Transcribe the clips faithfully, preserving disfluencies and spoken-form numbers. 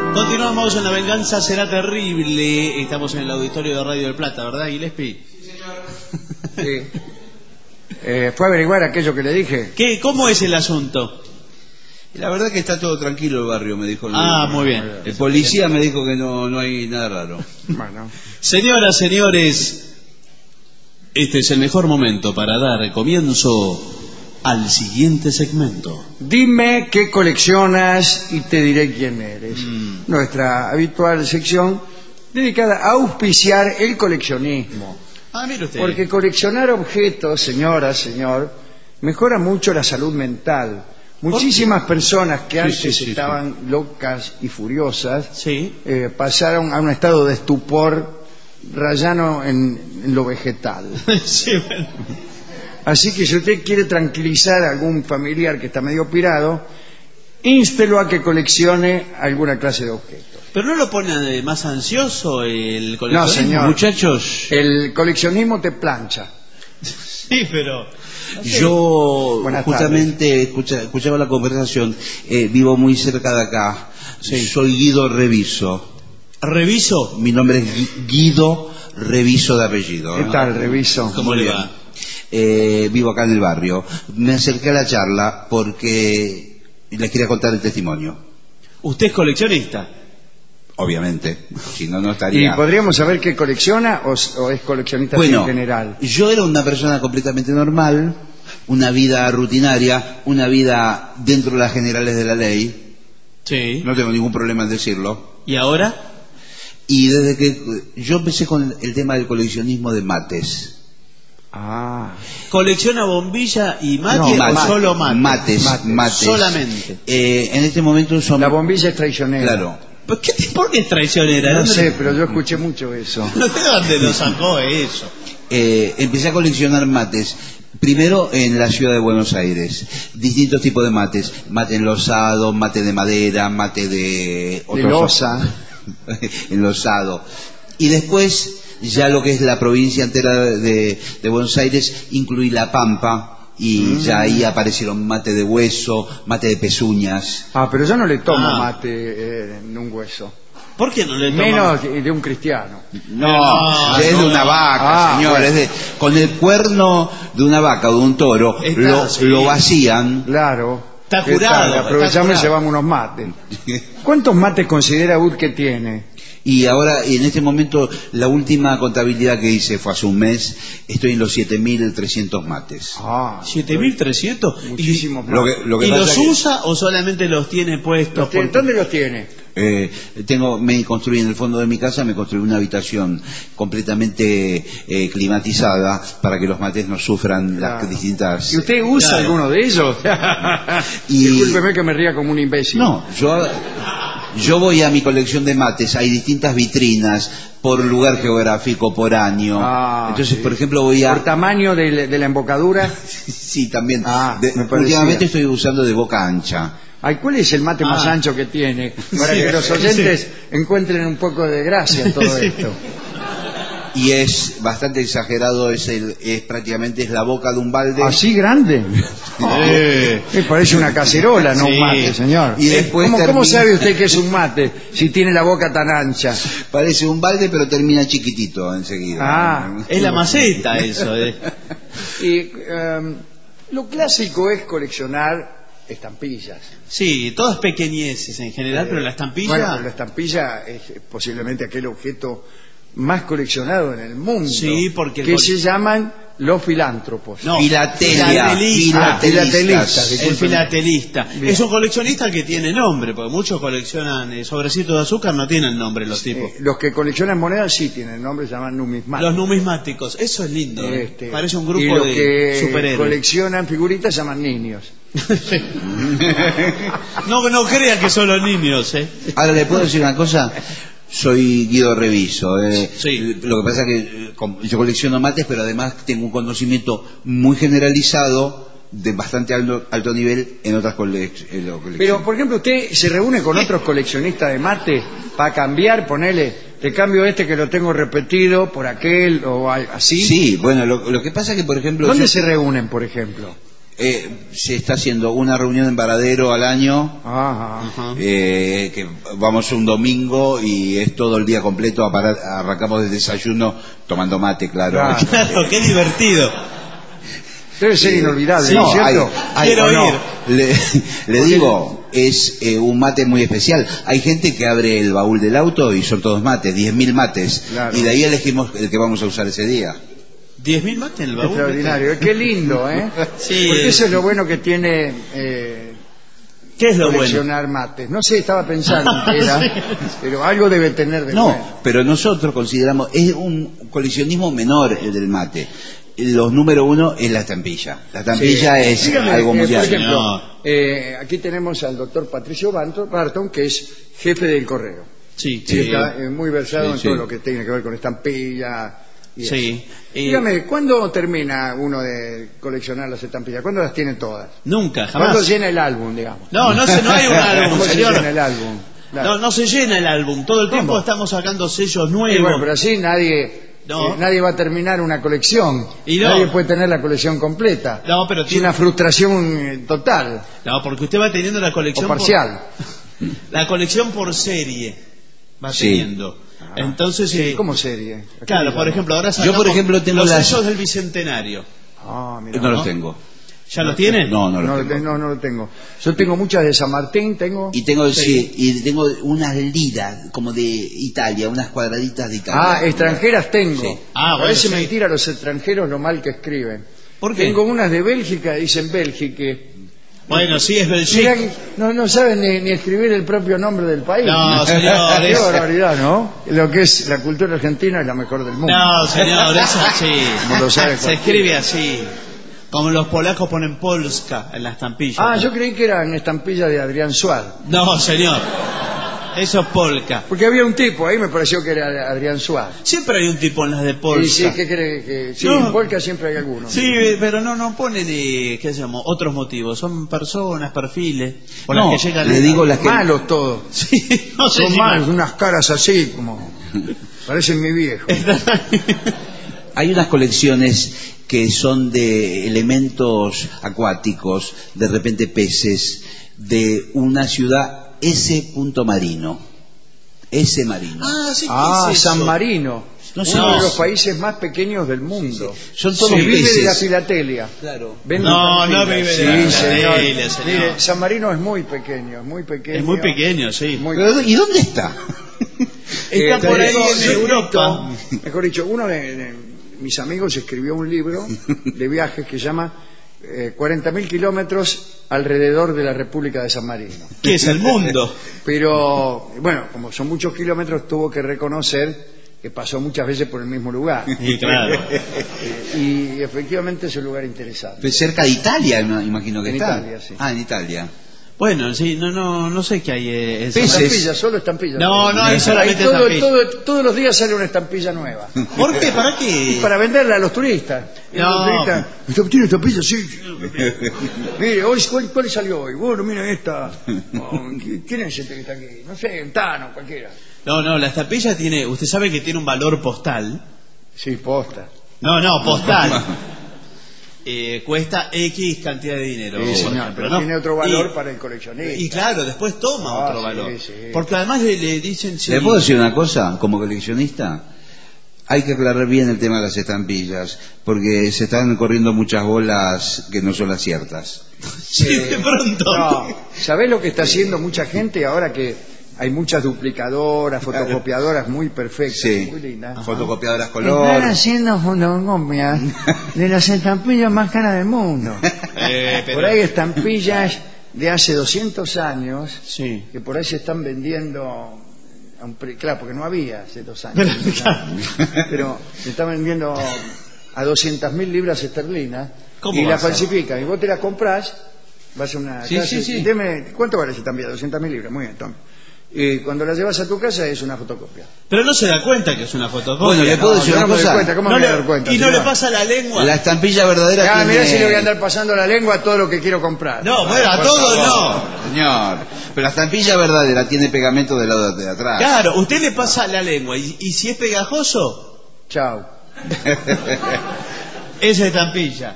Continuamos en La Venganza Será Terrible. Estamos en el auditorio de Radio del Plata, ¿verdad, Gillespie? Sí, señor. Sí. Eh, ¿Fue a averiguar aquello que le dije? ¿Qué? ¿Cómo es el asunto? La verdad que está todo tranquilo el barrio, me dijo el Ah, muy bien. El policía me dijo que no, no hay nada raro. Bueno. Señoras, señores, este es el mejor momento para dar comienzo al siguiente segmento. Dime qué coleccionas y te diré quién eres. Mm. Nuestra habitual sección dedicada a auspiciar el coleccionismo. Ah, mire usted. Porque coleccionar objetos, señora, señor, mejora mucho la salud mental. Muchísimas personas que antes sí, sí, sí, estaban sí. locas y furiosas Sí. eh, pasaron a un estado de estupor rayano en, en lo vegetal. Sí, bueno. Así que si usted quiere tranquilizar a algún familiar que está medio pirado, instelo a que coleccione alguna clase de objetos. ¿Pero no lo pone más ansioso el coleccionismo? No, señor. Muchachos, El coleccionismo te plancha. Sí, pero... yo Buenas justamente escucha, escuchaba la conversación, eh, vivo muy cerca de acá. Sí. Soy Guido Reviso. ¿Reviso? Mi nombre es Gui- Guido Reviso de apellido. ¿Qué ¿no? tal, reviso? ¿Cómo Muy le bien. va? Eh, vivo acá en el barrio. Me acerqué a la charla porque les quería contar el testimonio. ¿Usted es coleccionista? Obviamente, si no, no ¿Y estaría... podríamos saber qué colecciona o, o es coleccionista Bueno, en general? yo era una persona completamente normal, una vida rutinaria, una vida dentro de las generales de la ley. Sí. No tengo ningún problema en decirlo. ¿Y ahora? Y desde que yo empecé con el tema del coleccionismo de mates. Ah, ¿Colecciona bombilla y mate No, o mate, solo mate? Mates, Mates. mates. Solamente. Eh, en este momento son... la bombilla es traicionera. Claro. ¿Por qué, te- ¿Por qué es traicionera? No ¿Dónde- sé, pero yo escuché mucho eso. ¿De dónde lo sacó eso? Eh, empecé a coleccionar mates. Primero en la ciudad de Buenos Aires. Distintos tipos de mates. Mate enlosado, mate de madera, mate de... De loza. enlosado. Y después, ya lo que es la provincia entera de, de Buenos Aires, incluí La Pampa. Y Mm. ya ahí aparecieron mate de hueso, mate de pezuñas. Ah, pero yo no le tomo Ah. mate eh, en un hueso. ¿Por qué no le toma? Menos de de un cristiano. No, No, es no. de una vaca, Ah, señor. bueno. Es de, con el cuerno de una vaca o de un toro, Está, lo, sí. lo vacían. Claro. Está ¿Qué curado, tal? está Aprovechamos y curado. llevamos unos mates. ¿Cuántos mates considera usted que tiene? Y ahora, y en este momento, la última contabilidad que hice fue hace un mes, estoy en los siete mil trescientos mates. Ah, ¿siete mil trescientos? muchísimos Lo mates. que, lo que ¿Y pasa los que, usa o solamente los tiene puestos? ¿Los tiene- porque- ¿Dónde los tiene? eh, tengo, me construí en el fondo de mi casa, me construí una habitación completamente eh, climatizada para que los mates no sufran Claro. las distintas... ¿Y usted usa Claro. alguno de ellos? Y- Discúlpeme que me ría como un imbécil. No, yo, yo voy a mi colección de mates, hay distintas vitrinas por lugar geográfico, por año. Ah, Entonces, sí. por ejemplo, voy a... ¿Por tamaño de, de la embocadura? Sí, también. Ah, De- me parecía. últimamente estoy usando de boca ancha. Ay, ¿cuál es el mate más Ah. ancho que tiene? Para Sí, que los oyentes encuentren un poco de gracia en todo Sí. esto. Y es bastante exagerado, es, el, es prácticamente es la boca de un balde. ¿Así grande? Eh. Me parece una cacerola, no Sí. un mate, señor. Y después ¿Cómo, termina- cómo sabe usted que es un mate si tiene la boca tan ancha? Parece un balde, pero termina chiquitito enseguida. Ah. Es la maceta eso. eh. Y em, lo clásico es coleccionar estampillas. Sí, todas pequeñeces en general, pero la estampilla... Bueno, la estampilla es posiblemente aquel objeto más coleccionado en el mundo. Sí, porque el que col- se llaman los filántropos. No, Filatelia, filatelista. filatelista, filatelistas. El disculpen. filatelista. Bien. Es un coleccionista que tiene nombre, porque muchos coleccionan eh, sobrecitos de azúcar, no tienen nombre los tipos. Eh, los que coleccionan monedas sí tienen nombre, se llaman numismáticos. Los numismáticos, eso es lindo. eh. Este, Parece un y grupo los de que superhéroes. coleccionan figuritas se llaman niños. No, no crean que son los niños, ¿eh? Ahora le puedo decir una cosa. Soy Guido Reviso. eh. Sí. Lo que pasa es que eh, com- yo colecciono mates, pero además tengo un conocimiento muy generalizado de bastante alto, alto nivel en otras cole- en lo- colecciones. Pero, por ejemplo, usted se reúne con otros coleccionistas de mate para cambiar, ponele, te cambio este que lo tengo repetido por aquel o al- así. Sí, bueno, lo, lo que pasa es que, por ejemplo... ¿Dónde yo- se reúnen, por ejemplo? Eh, se está haciendo una reunión en Varadero al año, Ajá. eh, que vamos un domingo y es todo el día completo, a parar- arrancamos del desayuno tomando mate, claro. Claro. Claro, qué divertido. Debe ser inolvidable, Sí, ¿no no, es cierto? hay- hay- Quiero o no, ir. Le, le digo, es eh, un mate muy especial. Hay gente que abre el baúl del auto y son todos mates, diez mil mates. Claro. Y de ahí elegimos el que vamos a usar ese día. ¿Diez mil mates en el baúl? Extraordinario. Qué lindo, ¿eh? Sí. Porque eso es lo bueno que tiene eh, ¿Qué es lo bueno? coleccionar mates. No sé, estaba pensando en qué era, pero algo debe tener de No, bueno. pero nosotros consideramos, es un coleccionismo menor el del mate. Los número uno es la estampilla. La estampilla Sí. es Dígame, algo eh, mundial. Por ejemplo, No. eh, aquí tenemos al doctor Patricio Barton, Barton, que es jefe del correo. Sí, Y Sí. está eh, muy versado Sí, en sí. todo lo que tiene que ver con estampilla. Y eso. sí. Y Dígame, ¿cuándo termina uno de coleccionar las estampillas? ¿Cuándo las tiene todas? nunca, ¿Cuándo jamás. llena el álbum, digamos? No, no, se, no hay un álbum, ¿Cómo se señor. llena el álbum? Claro. No, no se llena el álbum. Todo el tiempo ¿Cómo? estamos sacando sellos Y nuevos. bueno, pero así nadie, No. eh, nadie va a terminar una colección. Y no. Nadie puede tener la colección completa. No, pero es tiene- una frustración eh, total No, porque usted va teniendo la o colección por- parcial. la colección por serie va Sí. teniendo. Entonces, eh, ¿Cómo serie? ¿A qué claro, le por llama? ejemplo, ahora Yo, sacamos por ejemplo, tengo los las- sellos del bicentenario. Ah, mira. No los ¿no? tengo. ¿Ya los tiene? No, no No, los lo tengo. te- no, no lo tengo. Yo tengo muchas de San Martín, tengo... Y tengo, Sí. sí, y tengo unas liras como de Italia, unas cuadraditas de Italia. Ah, extranjeras tengo. Sí. Ah, bueno, Parece sí. mentira a los extranjeros lo mal que escriben. ¿Por qué? Tengo unas de Bélgica, dicen Bélgica. Bueno, sí, es Belgique. Mirá, no, no saben ni, ni escribir el propio nombre del país. No, señor, Qué es- barbaridad, ¿no? Lo que es la cultura argentina es la mejor del mundo. No, señor, es así. Como lo sabe Se cualquiera. escribe así. Como los polacos ponen Polska en la estampilla. Ah, yo creí que eran estampillas de Adrián Suárez. No, señor. Eso es polka. Porque había un tipo, ahí me pareció que era Adrián Suárez. Siempre hay un tipo en las de Y Polska. sí, ¿qué cree que? Sí, No. en Polka siempre hay algunos. Sí, pero no, no ponen, eh, ¿qué se llama? Otros motivos. Son personas, perfiles, por No, las que llegan le a- digo las que... Malos todos. Sí, no sé Son si malos, mal. unas caras así como... Parecen mi viejo. Hay unas colecciones que son de elementos acuáticos, de repente peces, de una ciudad S. Marino. S. Marino. Ah, sí, ¿qué Ah, es eso? San Marino. No sé. Uno de No. los países más pequeños del mundo. Son todos Se vive de peces. la filatelia. Claro. Vende No, no estampillas. vive de Sí, la señor. filatelia, señor. Mire, San Marino es muy pequeño, es muy pequeño. Es muy pequeño, sí. Muy- Pero, ¿y dónde está? Está Eh, por ahí tengo- en yo he Europa. escrito- Mejor dicho, uno de, de mis amigos escribió un libro de viajes que se llama eh, cuarenta mil kilómetros alrededor de la República de San Marino. ¿Qué es el mundo? Pero, bueno, como son muchos kilómetros, tuvo que reconocer que pasó muchas veces por el mismo lugar. Y claro. Y efectivamente es un lugar interesante. Pues cerca de Italia, me imagino que En está. Italia, sí. Ah, en Italia. Bueno, sí, no, no, no sé qué hay. eh, eso. Peces. Estampillas, solo estampillas. No, no, hay Ahí solamente todo- estampillas. todo- todos los días sale una estampilla nueva. ¿Por qué? ¿Para qué? Para venderla a los turistas. No. Los turistas, "¿Usted tiene estampilla? Sí. Mire, hoy, ¿cuál, cuál salió hoy? Bueno, mira esta. Oh, ¿Quién es este que está aquí? No sé, un Tano, cualquiera. No, no, la estampilla tiene, usted sabe que tiene un valor postal. Sí, posta. No, no, postal. Eh, cuesta X cantidad de dinero. Sí, por señor, ejemplo, pero ¿no? tiene otro valor Y- para el coleccionista. Y claro, después toma Ah, otro sí, valor. sí. Porque además le, le dicen... sí, ¿Le puedo decir una cosa? Como coleccionista, hay que aclarar bien el tema de las estampillas, porque se están corriendo muchas bolas que no son las ciertas. sí, de pronto. No, ¿sabés lo que está haciendo mucha gente ahora que hay muchas duplicadoras, fotocopiadoras muy perfectas, Sí. muy lindas? Fotocopiadoras Están color. haciendo fotocopias de las estampillas más caras del mundo. Eh, pero- Por ahí estampillas de hace doscientos años Sí. que por ahí se están vendiendo a un pre- claro, porque no había hace dos años. Pero se están vendiendo a doscientas mil libras esterlinas ¿Cómo y va la a ser? falsifican. Y vos te la comprás, vas a una Sí, casa sí, y- sí. deme, ¿cuánto vale esa estampilla? doscientas mil libras, muy bien, toma. Y cuando la llevas a tu casa es una fotocopia. Pero no se da cuenta que es una fotocopia. Bueno, le puedo No, decir yo una no me doy cosa. cuenta, ¿cómo No me voy a le- dar cuenta? y no señor? le pasa la lengua. La estampilla verdadera Ah, tiene... mirá si le voy a andar pasando la lengua a todo lo que quiero comprar. No, bueno, a Por todo favor. no. Señor, pero la estampilla verdadera tiene pegamento del lado de atrás. Claro, usted le pasa la lengua y, y si es pegajoso, Chao. es estampilla.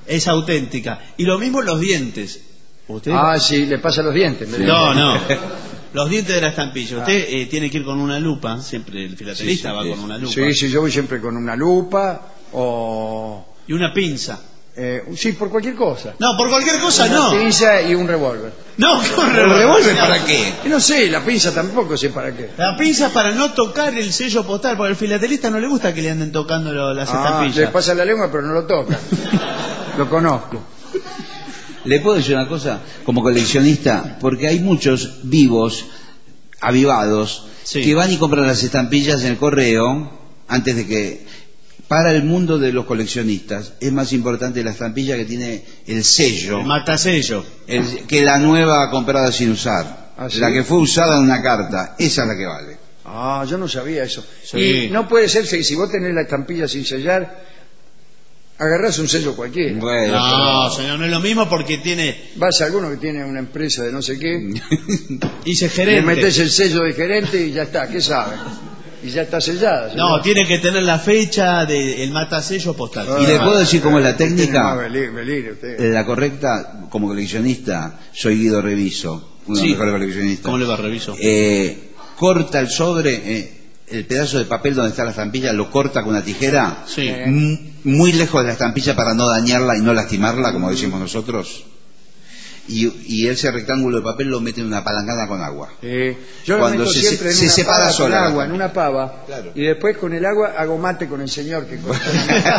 Es auténtica. Y lo mismo los dientes. ¿Usted? Ah, sí, le pasa los dientes. me No, dijo. no. Los dientes de la estampilla. Usted eh, tiene que ir con una lupa. Siempre el filatelista Sí, sí, va sí. con una lupa. Sí, sí, yo voy siempre con una lupa o... Y una pinza. Eh, sí, por cualquier cosa. No, por cualquier cosa Una no. pinza y un revólver. No, con ¿El revólver. revólver para qué? Y no sé, la pinza tampoco sé para qué. La pinza para no tocar el sello postal, porque al filatelista no le gusta que le anden tocando lo- las Ah, estampillas. le pasa la lengua pero no lo toca. Lo conozco. ¿Le puedo decir una cosa? Como coleccionista, porque hay muchos vivos, avivados, Sí. que van y compran las estampillas en el correo antes de que... Para el mundo de los coleccionistas es más importante la estampilla que tiene el sello El matasello. el- que la nueva comprada sin usar. ¿Ah, sí? La que fue usada en una carta, esa es la que vale. Ah, yo no sabía eso. Sí. Y no puede ser, si si vos tenés la estampilla sin sellar, agarrás un sello cualquiera. Bueno, No, señor, no es lo mismo porque tiene... Vas a alguno que tiene una empresa de no sé qué, Y se le gerente. metés el sello de gerente y ya está, ¿qué sabe? Y ya está sellada. No, señor. tiene que tener la fecha del matasello postal. Ah, ¿Y le puedo decir cómo es la tiene técnica? más velir- velir usted. La correcta, como coleccionista, soy Guido Reviso, uno de Sí. los mejores coleccionistas. ¿Cómo le va, reviso? Eh, corta el sobre, eh, el pedazo de papel donde está la estampilla, lo corta con una tijera, Sí. m- muy lejos de la estampilla para no dañarla y no lastimarla, como decimos nosotros. Y, y ese rectángulo de papel lo mete en una palangana con agua. Eh, yo Cuando lo meto se- siempre en se una separa pava sola con la agua, en estampilla. una pava, Claro. y después con el agua hago mate con el señor que corta.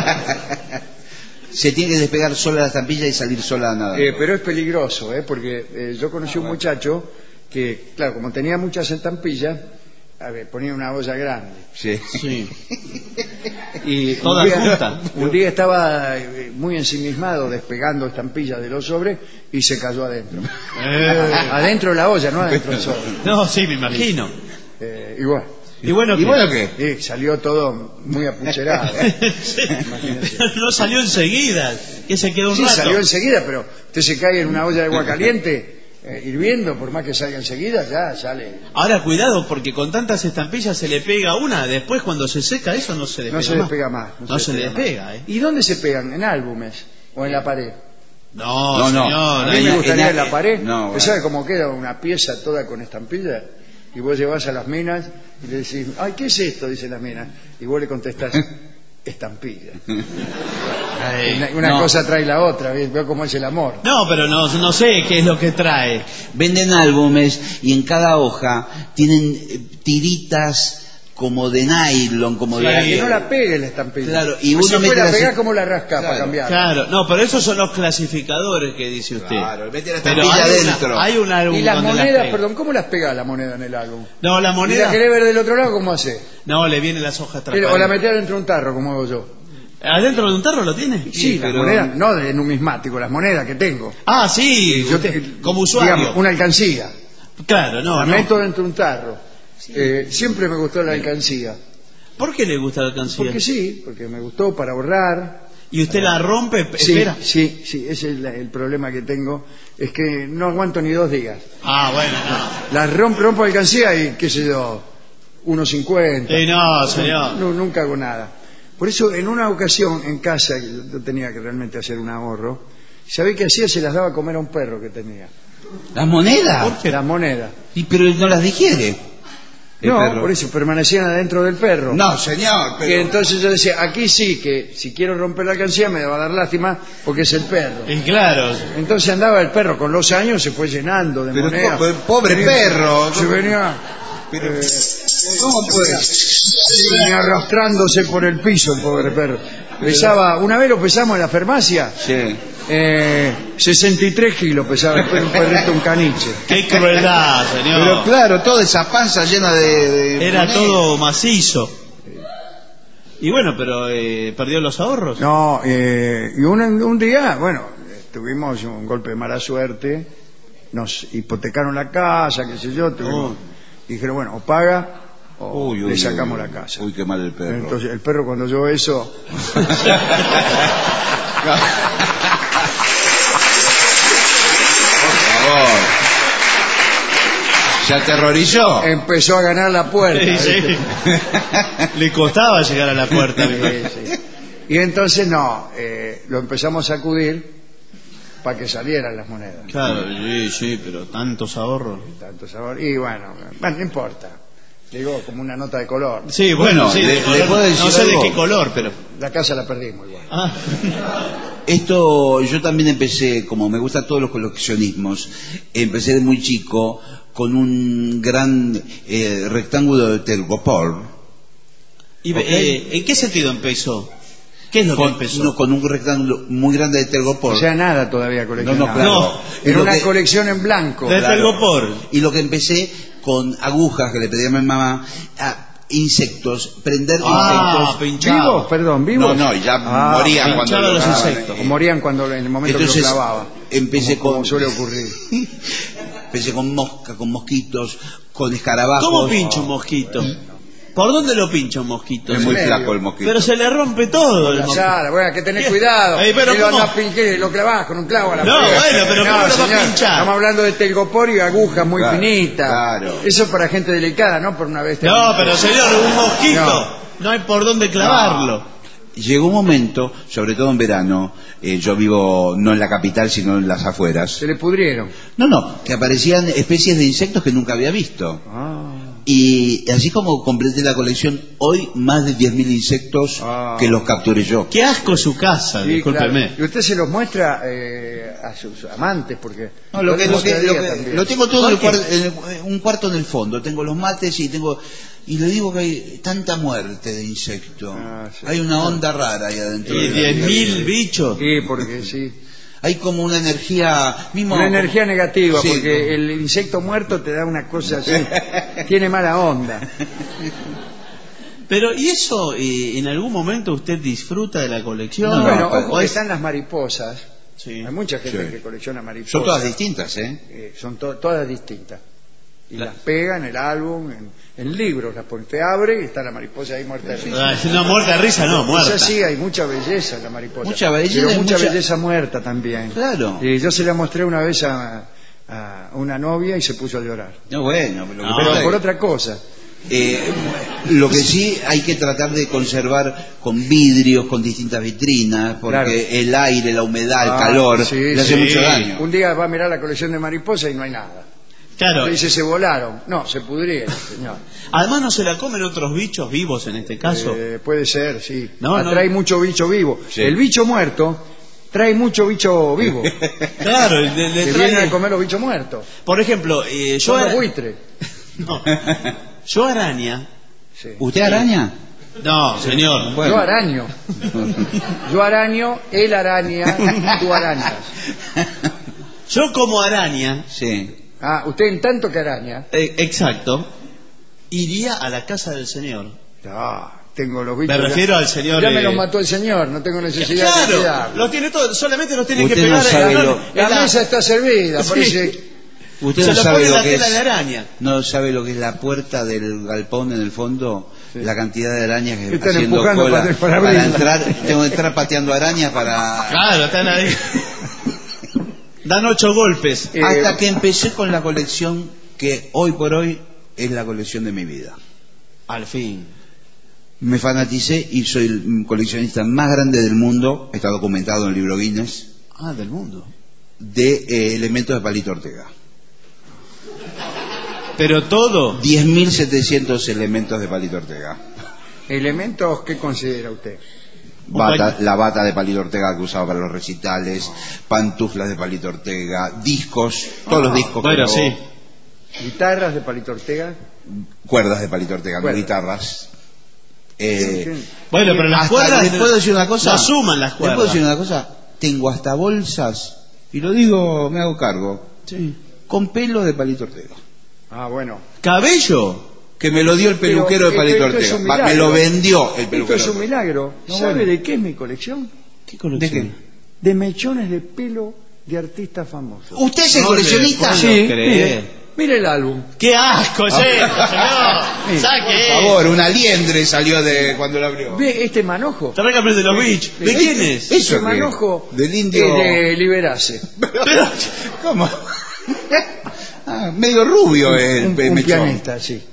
Se tiene que despegar sola la estampilla y salir sola nada. Eh, pero es peligroso, ¿eh? Porque eh, yo conocí un muchacho que, claro, como tenía muchas estampillas, a ver, ponía una olla grande. Sí. Sí. Y Toda un, día, junta. un día estaba eh, muy ensimismado despegando estampillas de los sobres y se cayó adentro. Eh. Adentro de la olla, no adentro del sobre. No, sí, me imagino. Eh, y bueno, ¿Y bueno ¿Y qué? bueno qué? eh, salió todo muy apucherado. Sí. Imagínese. No salió enseguida, que se quedó un Sí, rato. salió enseguida, pero usted se cae en una olla de agua caliente, eh, hirviendo, por más que salga enseguida, ya sale. Ahora cuidado, porque con tantas estampillas se le pega una, después cuando se seca eso no se le No pega se más. despega más. No, se, le más. despega, ¿eh? ¿Y dónde se pegan? ¿En álbumes? ¿O en la pared? No, No, no. señor. A mí ahí- me en- gustaría en- en la pared. no, ¿Usted bueno. sabe cómo queda una pieza toda con estampilla? Y vos llevas a las minas y le decís, ay, ¿qué es esto? Dice la mina. Y vos le contestás, estampilla. Ay. Una, una no. cosa trae la otra, ¿ves? Veo cómo es el amor. No, pero no, no sé qué es lo que trae. Venden álbumes y en cada hoja tienen eh, tiritas como de nylon, como Sí. de... Para que no la pegue la estampilla. Claro, y Pues uno si mete fuera a las- pegar, ¿cómo la rasca para Claro. cambiar? Claro, no, pero esos son los clasificadores que dice usted. Claro, mete la Pero estampilla hay una- adentro. hay un álbum Y las donde monedas, pega. perdón, ¿cómo las pega la moneda en el álbum? No, la ¿Y la moneda. querés ver del otro lado, cómo hace? No, le vienen las hojas Pero, o la transparentes. metés dentro de un tarro, como hago yo. ¿Adentro de un tarro lo tiene? Sí, las pero- monedas, no de numismático, las monedas que tengo. Ah, sí, Yo usted- te- como usuario. Digamos, una alcancía. Claro, no, la no. meto dentro de un tarro. Eh, siempre me gustó la alcancía. ¿Por qué le gusta la alcancía? Porque sí, porque me gustó para ahorrar. ¿Y usted la rompe? Sí, Espera. sí, sí, ese es la- el problema que tengo. Es que no aguanto ni dos días. Ah, bueno, no. La rompo, rompo alcancía y, qué sé yo, uno cincuenta. Eh, no, señor. No, nunca hago nada. Por eso, en una ocasión en casa, yo tenía que realmente hacer un ahorro, ¿sabés qué hacía? Se las daba a comer a un perro que tenía. ¿Las monedas? ¿Por qué? Las monedas. Y pero no las digiere. El No, perro. por eso permanecían adentro del perro. No, señor, Que pero... entonces yo decía, aquí sí, que si quiero romper la alcancía me va a dar lástima porque es el perro. Y claro. Entonces andaba el perro, con los años se fue llenando de Pero monedas. po- pobre Venía- perro. Se venía, Pero- eh, ¿Cómo puede? venía arrastrándose por el piso el pobre perro. Pesaba, una vez lo pesamos en la farmacia, Sí. eh, sesenta y tres kilos pesaba el perro, un perrito, un caniche. Qué crueldad, señor. Pero claro, toda esa panza llena de... de Era monedas. todo macizo. Y bueno, pero eh, perdió los ahorros. No, eh, y un, un día, bueno, tuvimos un golpe de mala suerte, nos hipotecaron la casa, qué sé yo, tuvimos, y dijeron, bueno, o paga o Uy, uy, le sacamos uy. la casa. Uy, qué mal el perro. Entonces el perro cuando oyó eso, Por favor. ¿Se aterrorizó? empezó a ganar la puerta. Sí, sí. ¿viste? Le costaba llegar a la puerta. Sí, sí. Y entonces no, eh, lo empezamos a sacudir para que salieran las monedas. Claro, sí, sí, pero tantos ahorros. Tanto sabor. Y bueno, bueno, no importa. Digo, como una nota de color. Sí, bueno, Bueno, sí, le- de le color. puedo decir No sé algo. de qué color, pero... La casa la perdimos igual. Ah. Esto, yo también empecé, como me gustan todos los coleccionismos, empecé de muy chico con un gran eh, rectángulo de Telgopor. ¿Y, Ok. eh, ¿En qué sentido empezó? ¿Qué es lo Con, que empezó? no, con un rectángulo muy grande de Telgopor. O sea, nada todavía coleccionado. No, no, claro. No. Y Era lo una que- colección en blanco. De Claro. Telgopor. Y lo que empecé con agujas que le pedí a mi mamá, a insectos, prender Ah, insectos. pinchado. ¿Vivos? Perdón, No, ¿vivos? no, ya Ah, morían cuando pinchaba lo los clavaban, insectos. eh. O morían cuando en el momento Entonces, que lo clavaba. empecé como, como con- suele ocurrir. Empecé con mosca, con mosquitos, con escarabajos. ¿Cómo pincha un mosquito? ¿Por dónde lo pincha un mosquito? Es muy medio. flaco el mosquito. Pero se le rompe todo el La mosquito. sala, bueno, hay que tener ¿Qué? cuidado. Ey, pero Y lo, ¿cómo? andás pin- ¿qué? Lo clavás con un clavo a la No, pared. bueno, pero ¿cómo lo va a señor, pinchar? Estamos hablando de telgopor y agujas muy Claro, finitas. claro. Eso es para gente delicada, ¿no? Por una vez. No, pero señor, un mosquito. No. No, hay por dónde clavarlo. Llegó un momento, sobre todo en verano, eh, yo vivo no en la capital sino en las afueras. Se le pudrieron. No, no, que aparecían especies de insectos que nunca había visto. Ah. Y así como completé la colección, hoy más de diez mil insectos Ah. que los capturé yo. Qué asco su casa, Sí, discúlpeme. claro. Y usted se los muestra eh, a sus amantes, porque... No, lo, que, lo, que- lo, que- también. lo tengo todo en el ¿Por qué? cuar- en el- un cuarto en el fondo. Tengo los mates y tengo... Y le digo que hay tanta muerte de insectos. Ah, sí. Hay una onda rara ahí adentro. Y de la diez vida. mil bichos. Sí, porque sí. Hay como una energía... Mismo, Una energía negativa, Sí, porque como- el insecto muerto te da una cosa así. Tiene mala onda. Pero, ¿y eso eh, en algún momento usted disfruta de la colección? No, bueno, no, ojo ¿O que es- están las mariposas. Sí. Hay mucha gente Sí. que colecciona mariposas. Son todas distintas, ¿eh? Eh, son to- todas distintas. Y La- las pega en el álbum, en, en libros, las pone, te abre y está la mariposa ahí muerta de risa. Ah, no, muerta de risa, no, muerta. Es así, hay mucha belleza en la mariposa. Mucha belleza pero y mucha, mucha- belleza muerta también. Claro. Y yo se la mostré una vez a, a una novia y se puso a llorar. No, bueno, pero, lo que No, pasa Pero es por que- otra cosa. Eh, lo que sí hay que tratar de conservar con vidrios, con distintas vitrinas, porque Claro. el aire, la humedad, el Ah, calor, sí, le hace sí. mucho daño. Un día va a mirar la colección de mariposas y no hay nada. Claro. Le dice, se volaron. No, se pudrieron, señor. Además, ¿no se la comen otros bichos vivos en este caso? Eh, puede ser, sí. No, Atrae no. mucho bicho vivo. Sí. El bicho muerto trae mucho bicho vivo. Claro, le, le que trae- vienen a comer los bichos muertos. Por ejemplo, eh, yo, Son los ara- buitres. no. Yo araña. Sí. ¿Usted araña? No, señor. Bueno. Yo araño. Yo araño, él araña, tú arañas. Yo como araña, Sí. Ah, usted en tanto que araña. eh, exacto, iría a la casa del señor. Ah, tengo los bichos. Me ya- refiero al señor. Ya me eh, los mató el señor, no tengo necesidad de Claro, cuidarlos. los tiene todos, solamente los tiene que Usted no pegar sabe en la, lo- La en la- mesa está servida, Sí. parece. Usted se no lo sabe pone en lo la que tela es, de araña. no sabe lo que es la puerta del galpón en el fondo, Sí. la cantidad de arañas que Están haciendo empujando cola para- para para abrirla. entrar, tengo que entrar pateando arañas para Claro, están ahí. Dan ocho golpes. Eh, hasta que empecé con la colección que hoy por hoy es la colección de mi vida. Al fin. Me fanaticé y soy el coleccionista más grande del mundo, está documentado en el libro Guinness, Ah, del mundo. de eh, elementos de Palito Ortega. Pero todo. diez mil setecientos elementos de Palito Ortega. ¿Elementos qué considera usted? Bata- la bata de Palito Ortega que usaba para los recitales, pantuflas de Palito Ortega, discos, todos los discos. Bueno, que sí. grabó, ¿Guitarras de Palito Ortega? cuerdas de Palito Ortega, no Cuerdas. guitarras. Eh, ¿Qué? Bueno, pero las hasta- cuerdas. ¿les puedo decir una cosa? No suman las ¿Les cuerdas. puedo decir una cosa? Tengo hasta bolsas, y lo digo, me hago cargo, Sí. con pelo de Palito Ortega. Ah, bueno. Cabello. Que me lo dio el peluquero Pero, de Palito esto es Ortega. un Va, me milagro. lo vendió el Esto peluquero. es un milagro. No, ¿Sabe bueno. de qué es mi colección? ¿Qué ¿De colección? qué? De mechones de pelo de artistas famosos. ¿Usted es el No coleccionista? le- Sí, no cree. mire, mire el álbum. ¡Qué asco, señor! Sí, ¿Sabe Por qué? favor, una liendre salió de cuando lo abrió. Ve este manojo. Te arranca de los bichos. ¿De quién es? ¿Eso Ese qué? manojo Del indio- es de Liberase. Pero, ¿Cómo? Ah, medio rubio es el Un, pe- un mechón. pianista, sí.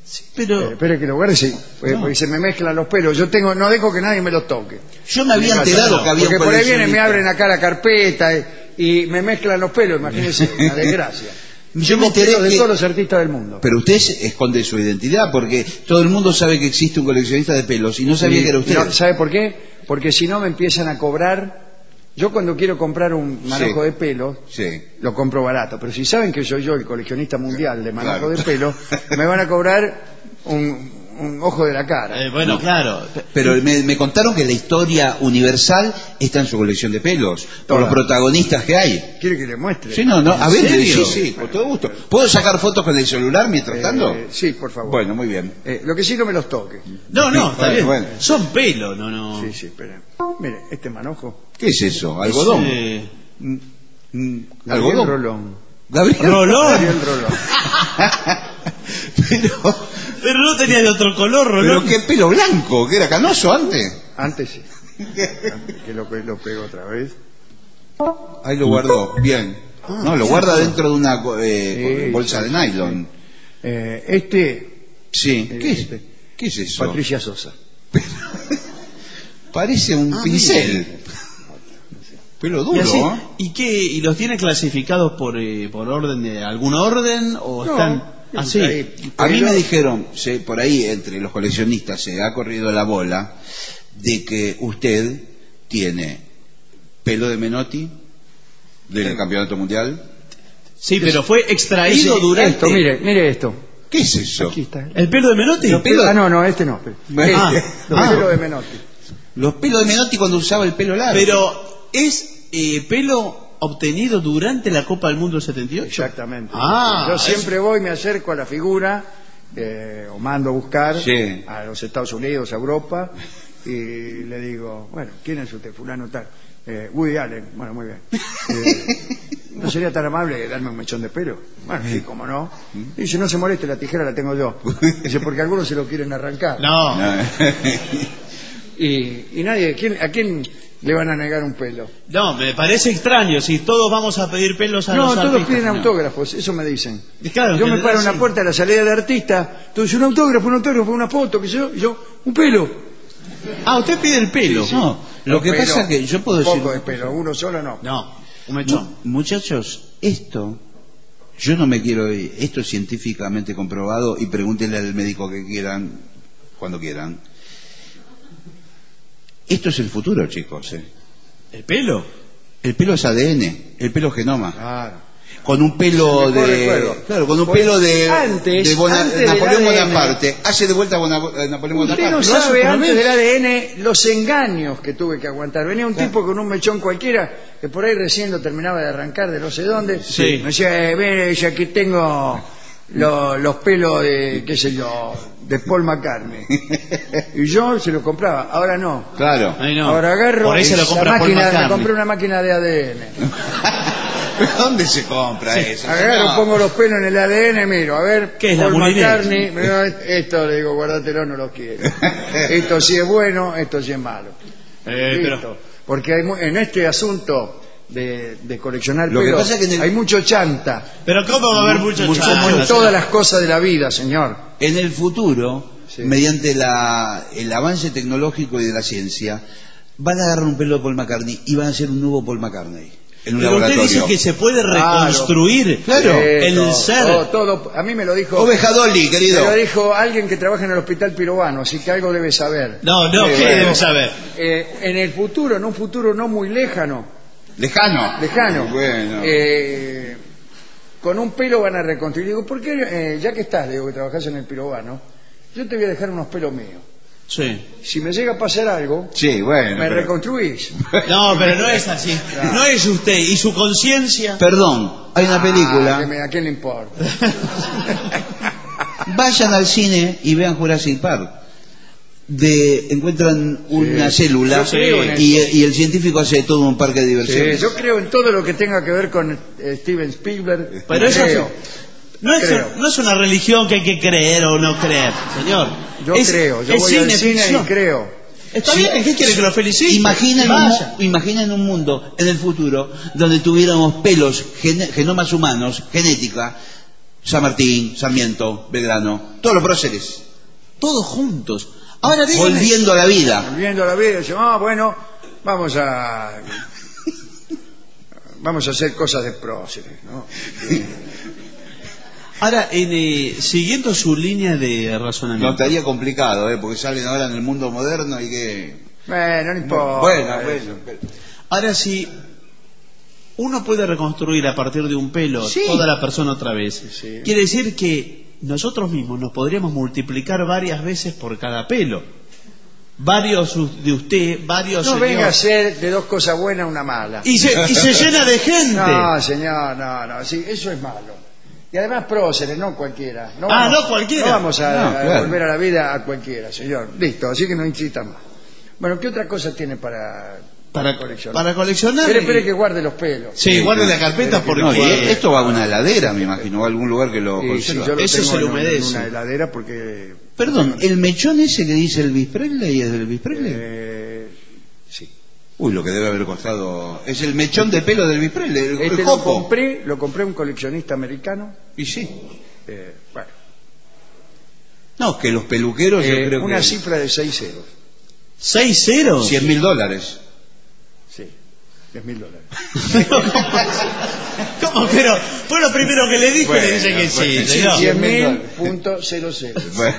Sí, pero... Eh, espere que lo guarde, sí, porque, No. porque se me mezclan los pelos. Yo tengo, no dejo que nadie me los toque. Yo me había enterado que había Porque un por ahí vienen, me coleccionista. abren acá la carpeta y, y me mezclan los pelos, imagínense, una desgracia. Yo me Tengo enteré pelos de que- todos los artistas del mundo. Pero usted se- esconde su identidad porque todo el mundo sabe que existe un coleccionista de pelos y no sabía Sí, que era usted. no, ¿sabe por qué? Porque si no me empiezan a cobrar. Yo cuando quiero comprar un manojo Sí. de pelos, Sí. lo compro barato. Pero si saben que soy yo el coleccionista mundial de manojo Claro. de pelos, me van a cobrar un, un ojo de la cara. Eh, bueno, claro. Pero me, me contaron que la historia universal está en su colección de pelos, por Toda. los protagonistas que hay. ¿Quiere que le muestre? Sí, no, no, a ver, serio? sí, sí, con todo gusto. ¿Puedo sacar fotos con el celular mientras Eh, tanto? sí, por favor. Bueno, muy bien. Eh, lo que sí, no me los toque. No, no, está Bueno, bien. bueno. Son pelo, no, no. Sí, sí, esperen. Mire, este manojo. ¿Qué es eso? ¿Algodón? Es, eh, Mm, mm, Gabriel ¿Algodón? Rolón. Gabriel Rolón. Gabriel Rolón. pero, Pero no tenía de otro color, pero Rolón. qué pelo blanco, que era canoso antes. Antes sí. Antes que lo, lo pego otra vez. Ahí lo guardó, bien. No, lo guarda dentro de una eh, Sí, bolsa de nylon. Eh, este, Sí. eh, ¿Qué es, este, ¿Qué es eso? Patricia Sosa. Parece un Ah, pincel. Pelo ¿Y, duro, así? ¿eh? ¿Y qué? ¿Y los tiene clasificados por, eh, por orden de algún orden o No, están así? ahí, A mí pelo- me dijeron, se- por ahí entre los coleccionistas se ha corrido la bola de que usted tiene pelo de Menotti del campeonato mundial. Sí, pero fue extraído Ese- durante Esto, mire, mire esto. ¿Qué es eso? Aquí está. el pelo de Menotti. Los pelos- Ah, no, no, este no. Este, Ah, los ah. pelos de Menotti. Los pelos de Menotti cuando usaba el pelo largo. Pero es eh, pelo obtenido durante la Copa del Mundo del setenta y ocho. Exactamente. Ah, Yo eso- siempre voy, me acerco a la figura, eh, o mando a buscar Sí. a los Estados Unidos, a Europa, y le digo, bueno, ¿quién es usted? Fulano tal. Eh, Woody Allen. Bueno, muy bien. Eh, ¿No sería tan amable de darme un mechón de pelo? Bueno, sí, cómo no. Dice, no se moleste, la tijera la tengo yo. Dice, porque algunos se lo quieren arrancar. No. No. Y, y nadie, ¿quién, ¿a quién le van a negar un pelo? No, me parece extraño. Si todos vamos a pedir pelos a No, los todos artistas. piden No. autógrafos, eso me dicen. Y claro, Yo en me paro en general, la sí. puerta de la salida de artista, tú dices un autógrafo, un autógrafo, una foto, que yo, y yo, un pelo. Ah, usted pide el pelo. No, lo que Pelo, pasa es que yo puedo un decir... poco de pelo, uno solo no. No, un mechón. Mu- Muchachos, esto, yo no me quiero ir, esto es científicamente comprobado y pregúntenle al médico que quieran, cuando quieran. Esto es el futuro, chicos. ¿eh? ¿El pelo? El pelo es A D N, el pelo es genoma. Claro. Con un pelo Se me corre el de... fuego. Claro, con un Pues, pelo de, antes- de Bona- antes del Napoleón A D N. Bonaparte. Hace de vuelta Bona- eh, Napoleón Usted Bonaparte. no Lo hace sabe otra antes vez. del A D N los engaños que tuve que aguantar. Venía un tipo con un mechón cualquiera que por ahí recién lo terminaba de arrancar de no sé dónde. Sí. Me decía, eh, ve, ya que tengo lo- los pelos de, qué sé yo, de Paul McCartney. Y yo se lo compraba. Ahora no. Claro. Ay, no. Ahora agarro Por ahí se lo la compra Paul máquina, me McCartney. compré una máquina de A D N. ¿Pero dónde se compra eso? Agarro, No. pongo los pelos en el A D N, miro, a ver, ¿Qué es, la Paul Molinelli? McCartney, mira, esto le digo, guárdatelo, no lo quiero. Esto sí es bueno, esto sí es malo. Eh, Listo. pero... Porque hay, mu- en este asunto de, de coleccionar Lo que pelos, pasa es que en el- hay mucho chanta, Pero ¿cómo va a haber mucho Mucho- chanta? como en todas las cosas de la vida, señor. En el futuro, Sí. mediante la, el avance tecnológico y de la ciencia, van a agarrar un pelo de Paul McCartney y van a hacer un nuevo Paul McCartney en un Pero usted laboratorio. dice que se puede Claro. reconstruir Claro. Eh, el todo, ser. todo, todo. A mí me lo dijo, Oveja Dolly, me querido. lo dijo alguien que trabaja en el hospital pirobano, así que algo debe saber. No, no, Eh, ¿qué bueno, debe saber? eh, en el futuro, en un futuro no muy lejano, Lejano. lejano. Bueno. Eh, con un pelo van a reconstruir. Digo, ¿por qué? Eh, ya que estás, digo, que trabajás en el pirobano, yo te voy a dejar unos pelos míos. Sí. Si me llega a pasar algo, Sí, bueno. me pero- reconstruís. No, pero no es así. No es usted. ¿Y su conciencia? Perdón, hay una Ah, que película. me- ¿a quién le importa? Vayan al cine y vean Jurassic Park. De, encuentran una Sí. célula Yo creo en y, eso. y el científico hace todo un parque de Sí, diversiones. yo creo en todo lo que tenga que ver con eh, Steven Spielberg. Pero eso creo. no es, Creo. no es una religión que hay que creer o no creer, señor. Yo Es- creo, yo es voy al cine cine ficción. y creo. Está Sí. bien, ¿qué quiere que lo felicite? Imaginen un, Vaya. mu- imaginen un mundo en el futuro donde tuviéramos pelos, gen- genomas humanos, genética, San Martín, Sarmiento, Belgrano, todos los próceres. Todos juntos. Ahora dígame, Volviendo a la vida. Volviendo a la vida, decimos, ah, bueno, vamos a... vamos a hacer cosas de próceres, ¿no? ahora, en, eh, siguiendo su línea de razonamiento. No estaría complicado, ¿eh? Porque salen ahora en el mundo moderno y que... Bueno, no importa. Bueno, bueno. Ahora, si uno puede reconstruir a partir de un pelo Sí. toda la persona otra vez, Sí. quiere decir que nosotros mismos nos podríamos multiplicar varias veces por cada pelo. Varios de usted, varios No señor. venga a ser de dos cosas buenas una mala. Y se, y se llena de gente. No, señor, no, no, sí, eso es malo. Y además próceres, no cualquiera. No Ah, vamos, no cualquiera. No vamos a, No, a claro. volver a la vida a cualquiera, señor. Listo, así que no insista más. Bueno, ¿qué otra cosa tiene para, para, coleccionar? para coleccionar. Espere, y- espere que guarde los pelos. Sí, guarde la carpeta porque No, y esto va a una heladera, me imagino, o a algún lugar que lo Sí, sí, conserva. yo lo Eso tengo se le en un- en humedece. una heladera porque... Perdón, ¿el mechón ese que dice Elvis Presley es del Elvis Presley? Eh, sí. Uy, lo que debe haber costado... Es el mechón de pelo del Elvis Presley, el, Este el lo jopo. compré, lo compré un coleccionista americano. Y sí. Eh, bueno, No, que los peluqueros yo eh, creo una que... cifra de seis ceros. ¿Seis ceros? cien mil dólares. Sí, diez mil dólares. ¿Cómo? Pero fue lo primero que le dijo y le dice que sí, bueno, sí, señor. sí. cien mil dólares. punto cero cero. Bueno.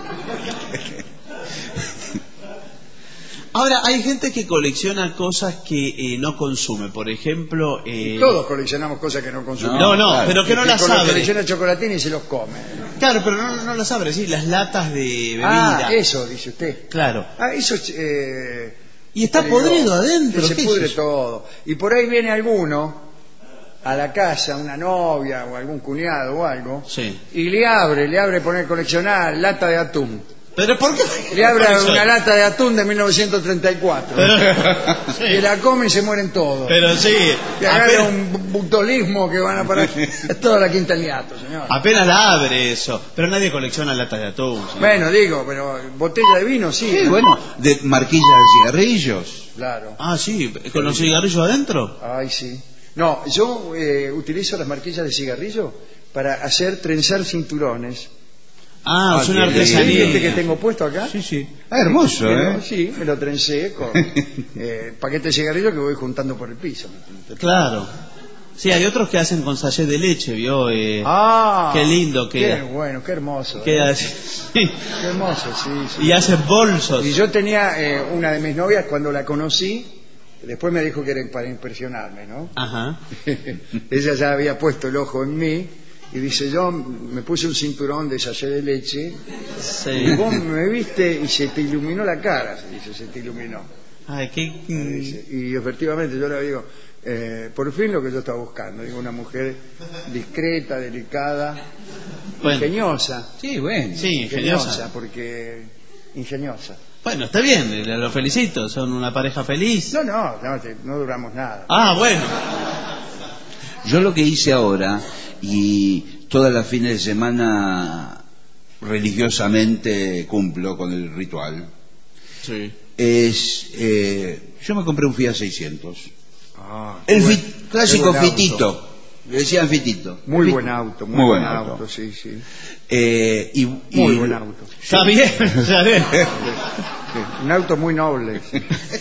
Ahora, hay gente que colecciona cosas que eh, no consume. Por ejemplo... eh, Todos coleccionamos cosas que no consumimos. No, no, Claro. pero que no El las que abre. colecciona chocolatines y se los come. Claro, pero no, no las abre, sí, las latas de bebida. Ah, eso, dice usted. Claro. Ah, eso es... Eh, Y está peligroso. podrido adentro. Que se ¿qué es pudre eso? todo. Y por ahí viene alguno a la casa, una novia o algún cuñado o algo, Sí. y le abre, le abre poner coleccionar lata de atún. ¿Pero por qué? Le abre Colecciona. una lata de atún de mil novecientos treinta y cuatro. Sí. Y la come y se mueren todos. Pero sí, Que agarra apenas, un butolismo que van a parar toda la quinta Liato, señor. apenas la abre eso. Pero nadie colecciona latas de atún. señor. Bueno, digo, pero botella de vino sí. Sí, ¿no? bueno, de marquillas de cigarrillos. Claro. Ah, sí, con los cigarrillos adentro. Ay, sí. No, yo eh, utilizo las marquillas de cigarrillo para hacer trenzar cinturones. Ah, es Ah, una qué ¿Sí, artesanía. este que tengo puesto acá? Sí, sí. Ah, hermoso, Me lo- ¿eh? Sí, me lo trencé con eh, paquete de cigarrillo que voy juntando por el piso. Claro. Sí, hay otros que hacen con sachet de leche, ¿vio? Eh, Ah, qué lindo queda. Qué bueno, qué hermoso. queda eh. así. Qué hermoso, sí, sí. Y hacen bolsos. Y yo tenía eh, una de mis novias cuando la conocí, después me dijo que era para impresionarme, ¿no? Ajá. Ella ya había puesto el ojo en mí y dice, yo me puse un cinturón de sachet de leche y Sí. vos me viste y se te iluminó la cara, se dice, se te iluminó. Ay, qué... Me dice. Y efectivamente yo le digo, eh, por fin lo que yo estaba buscando, digo, una mujer discreta, delicada, Bueno. ingeniosa. Sí, bueno. Sí, ingeniosa. porque ingeniosa. Bueno, está bien, lo felicito, son una pareja feliz. No, no, no, te- no duramos nada. Ah, bueno. Yo lo que hice ahora, y todas las fines de semana religiosamente cumplo con el ritual, Sí. es... eh, yo me compré un Fiat seiscientos. Ah, El qué fi- buen- clásico qué buen auto. Fitito. Le decían Fitito. Muy Fit- buen auto, muy, Muy buen buen auto. auto. sí, sí. Eh, y, Muy y- buen auto. Está bien, está bien. Sí, un auto muy noble. sí.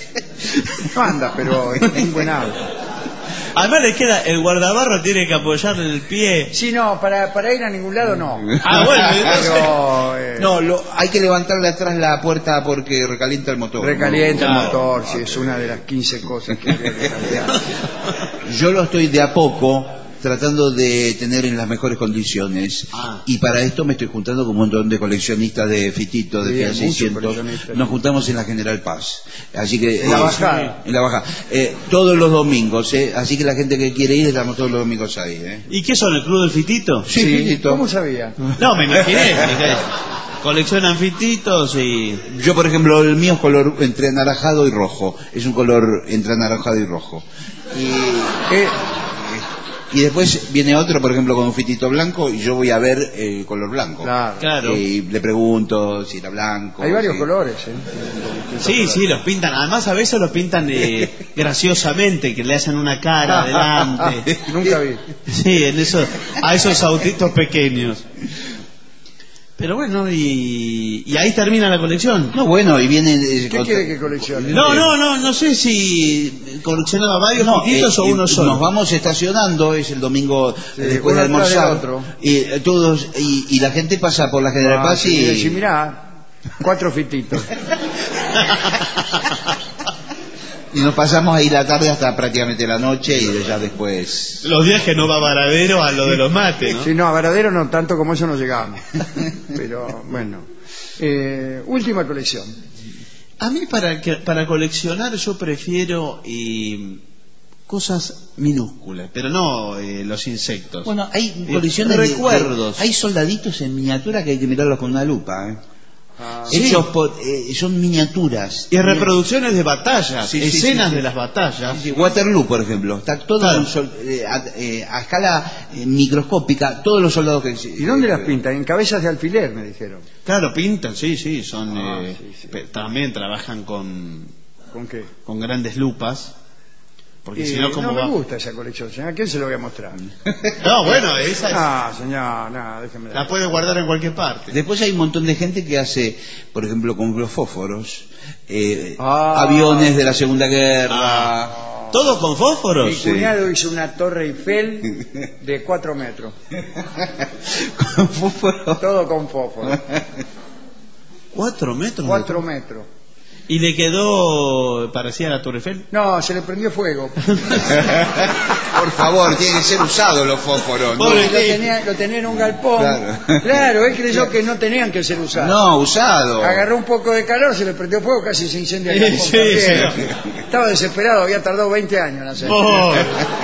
No anda, pero es un buen auto. Además le queda, el guardabarro tiene que apoyarle el pie. Sí, no, para, para ir a ningún lado no. Ah, bueno, entonces... Pero eh, No, lo, hay que levantarle atrás la puerta porque recalienta el motor. recalienta Claro. el motor, sí, es una de las quince cosas que habría que cambiar. Yo lo estoy de a poco tratando de tener en las mejores condiciones. Ah. Y para esto me estoy juntando con un montón de coleccionistas de Fitito, de Bien, Fiat muchos seiscientos. coleccionistas. Nos juntamos en la General Paz. Así que, En la eh, bajada. en la bajada. Eh, todos los domingos, eh, así que la gente que quiere ir, estamos todos los domingos ahí. Eh. ¿Y qué son, el club del fitito? Sí, Fitito. ¿Cómo sabía? No, me imaginé. dije, coleccionan fititos y... Yo, por ejemplo, el mío es color entre anaranjado y rojo. Es un color entre anaranjado y rojo. Y ¿Qué, Y después viene otro, por ejemplo, con un fitito blanco, y yo voy a ver el color blanco. Claro. Claro. Y le pregunto si era blanco. Hay varios si... colores, ¿eh? Sí, sí, los pintan. Además, a veces los pintan eh, graciosamente, que le hacen una cara adelante. Nunca vi. Sí, en eso, a esos autitos pequeños. Pero bueno, y, y ahí termina la colección. No, bueno, y viene... eh, ¿Qué otra- quiere que coleccione? No, no, no, no sé si coleccionaba varios No, pititos eh, o uno eh, solo. Nos vamos estacionando, es el domingo Sí, después uno de atrás del almorzar. otro. Y, eh, todos, y, y la gente pasa por la General Ah, Paz sí, y... sí, mirá, cuatro fititos. Y nos pasamos ahí la tarde hasta prácticamente la noche y ya después... Los días que no va Varadero a lo de los mates, ¿no? Si no, a Varadero no, tanto como eso no llegamos. Pero bueno. Eh, última colección. A mí para que, para coleccionar yo prefiero eh, cosas minúsculas, pero no eh, los insectos. Bueno, hay Eh, colecciones de- recuerdos. de- hay soldaditos en miniatura que hay que mirarlos con una lupa, ¿eh? Ah, Sí. Hechos por- eh, son miniaturas. Y reproducciones de batallas, Sí, sí, escenas sí, sí. de las batallas. Sí, Waterloo, por ejemplo, está todo Claro. en sol- eh, a, eh, a escala eh, microscópica, todos los soldados que... ¿Y dónde las pintan? En cabezas de alfiler, me dijeron. Claro, pintan, sí, sí, son Ah, eh, sí, sí. pe- también trabajan con, ¿Con qué? con grandes lupas, porque Eh, si no, ¿cómo no me va? gusta esa colección, señor. ¿A quién se lo voy a mostrar? No, bueno, esa es- Ah, señor, no, déjeme. la puede guardar en cualquier parte. Después hay un montón de gente que hace, por ejemplo, con los fósforos, eh, Ah. aviones de la Segunda Guerra. Ah. ¿Todo con fósforos? Mi cuñado hizo una torre Eiffel de cuatro metros. Con fósforos. Todo con fósforo. ¿Cuatro metros? Cuatro metros. ¿Y le quedó parecida a la Torre Eiffel? No, se le prendió fuego. Por favor, tienen que ser usados los fósforos. ¿no? Pobre Lo tenía, lo tenía en un galpón. Claro. Claro, él creyó que no tenían que ser usados. No, usado. Agarró un poco de calor, se le prendió fuego, casi se incendia el Sí, galpón sí, también. sí. Estaba desesperado, había tardado veinte años en hacerlo. Pobre.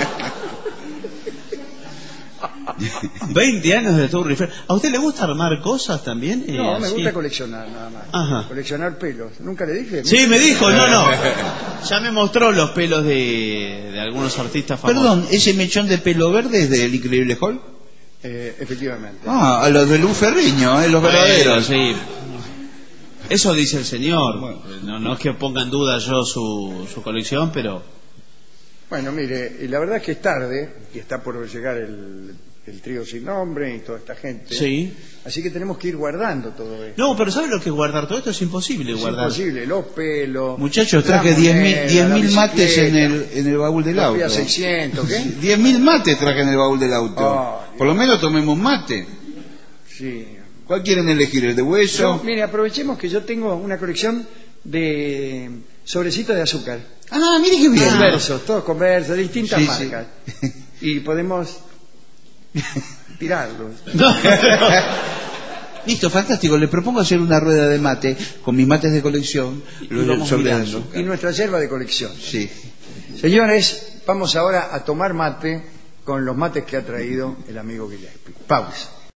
veinte años de Torre Eiffel. ¿A usted le gusta armar cosas también? Eh, No, me así? gusta coleccionar nada más. Ajá. Coleccionar pelos. ¿Nunca le dije? Sí, me dijo, no, no. Ya me mostró los pelos de, de algunos artistas famosos. Perdón, ¿ese mechón de pelo verde es del Increíble Hulk? Eh, efectivamente. Ah, a los de Luz Ferriño, ¿eh? Los Bueno, verdaderos. sí. Eso dice el señor. Bueno. No, no es que ponga en duda yo su, su colección, pero... Bueno, mire, y la verdad es que es tarde, y está por llegar el, el trío sin nombre y toda esta gente. Sí. Así que tenemos que ir guardando todo esto. No, pero ¿sabe lo que es guardar? Todo esto es imposible Es guardar. imposible, los pelos. Muchachos, la traje moneda, diez la mil mates en bicicleta, el, en el baúl del la auto. Fiat seiscientos, ¿qué? diez mil mates traje en el baúl del auto. Oh, Por lo menos tomemos mate. Sí. ¿Cuál quieren elegir? ¿El de hueso? Yo, mire, aprovechemos que yo tengo una colección de sobrecitos de azúcar. Ah, mire qué bien. Conversos, todos conversos, de distintas Sí, marcas. Y podemos tirarlos. Listo, fantástico. Le propongo hacer una rueda de mate con mis mates de colección. Los vamos sobre mirando. azúcar. Y nuestra yerba de colección. Sí. Señores, vamos ahora a tomar mate con los mates que ha traído el amigo Gillespie. Pausa.